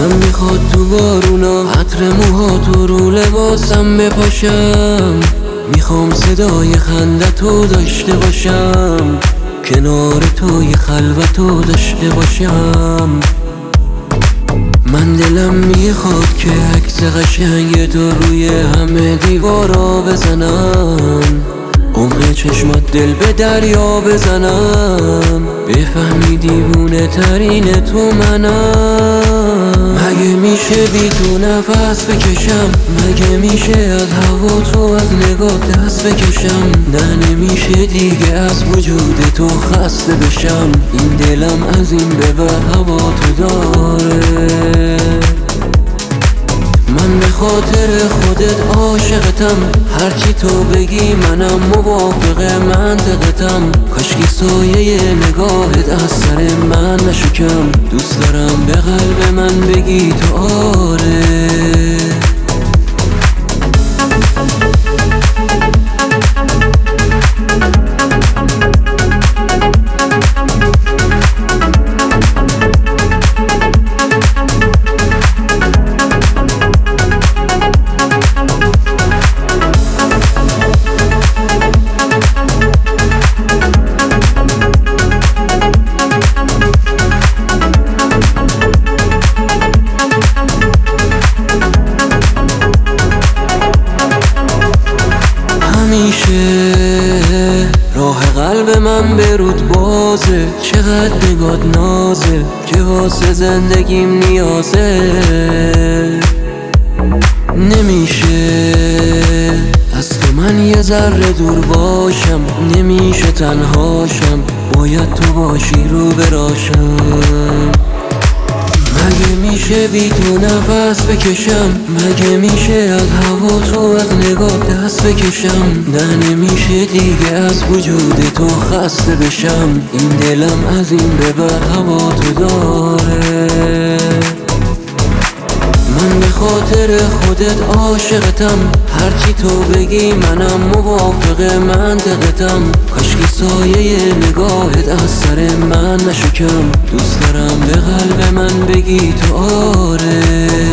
دلم میخواد تو بارونا عطر موهاتو رو لباسم بپاشم. میخوام صدای خندتو داشته باشم، کنار تو یه خلوتو داشته باشم. من دلم میخواد که عکس قشنگ تو روی همه دیوارا بزنم، عمق چشمات دل به دریا بزنم، بفهمی دیوونه ترین تو منم. مگه میشه بی تو نفس بکشم؟ مگه میشه از هوا تو از نگاه دست بکشم؟ نه نمیشه دیگه از وجود تو خسته بشم. این دلم از این به بعد هوا تو داره. من به خاطر خودت عاشقتم، هرچی تو بگی منم موافق منطقتم. کاشکی سایه نگاهت از سر من نشکم، دوست دارم به قلب من بگی تو آره. همیشه راه قلب من به رود بازه، چقدر نگات نازه که واسه زندگیم نیازه. نمیشه از تو من یه ذره دور باشم، نمیشه تنهاشم، باید تو باشی رو براشم. مگه میشه بی تو نفس بکشم؟ مگه میشه از هوا تو از نگاه دست بکشم؟ نه نمیشه دیگه از وجود تو خسته بشم. این دلم از این به بعد هوا تو داره. من به خاطر خودت عاشقتم، هرچی تو بگی منم موافق منطقتم. کاشکی سایه نگاهت از سر من نشکم، دوست دارم به قلب من بگی تو آره.